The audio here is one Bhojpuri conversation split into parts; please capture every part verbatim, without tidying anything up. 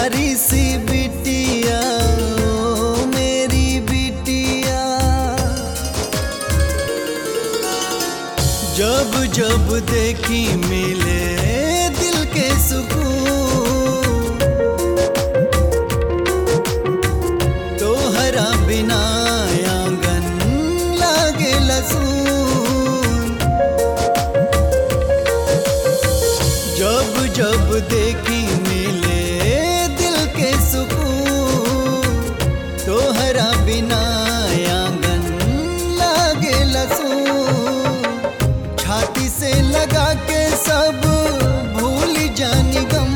प्यारी सी बिटिया ओ मेरी बिटिया। जब जब देखी मिले दिल के सुकून, तोहरा बिना आंगन लागे लसून। जब जब देखी मिले दिल के सुकून, तोहरा बिना आंगन लागे लसून। छाती से लगा के सब भूल जानी गम,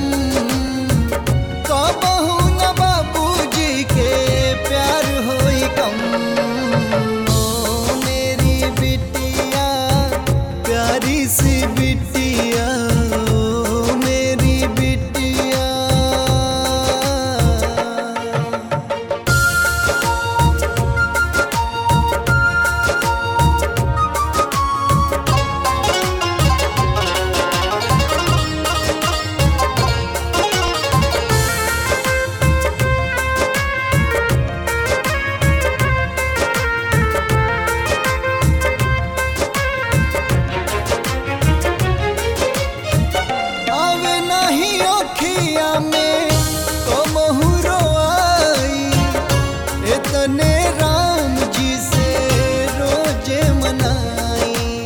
कबहू न बाबूजी के प्यार होई कम। ओ मेरी बिटिया प्यारी सी बिटिया ओ मेरी बिटिया। आवे नहीं अखिया में कबहू रोआई, इतने राम जी से रोजे मनाई।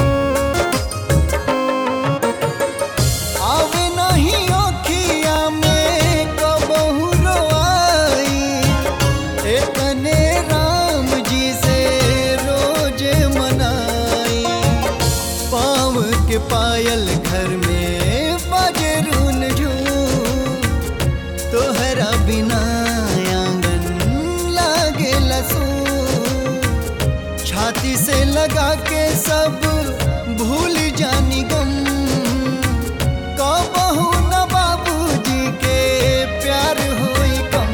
आवे नहीं अखिया में कबहू रोआई, इतने राम जी से रोजे मनाई। पाँव के पायल घर में बाजे रून झूम, तोहरा बिना आंगन लागे लसून। छाती से लगा के सब भूल जानी गम, कबहू न बाबूजी के प्यार होई कम।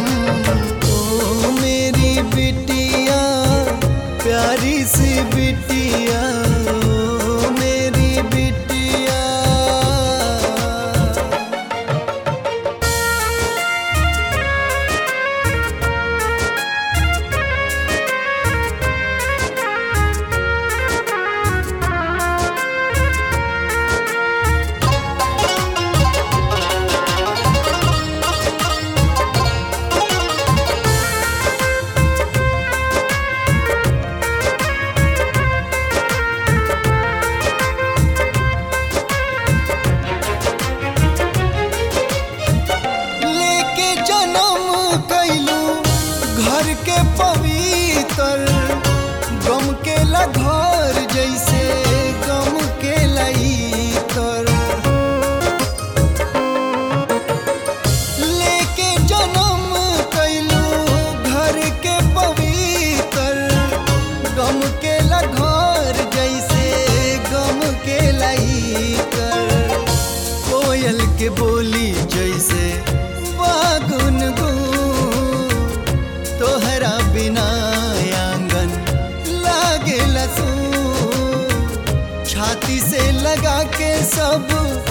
ओ मेरी बिटिया प्यारी सी बिटिया ओ मेरी बिटिया। लेके जन्म कैलू घर के पवित्र, गम के ला घर जैसे गम के लईतर। लेके जन्म कैलू घर के पवित्र, गम के ला घर जैसे गम के लईतर। कोयल के बोली जैसे बागुन गुन, तोहरा बिना आंगन लागे लसून। छाती से लगा के सब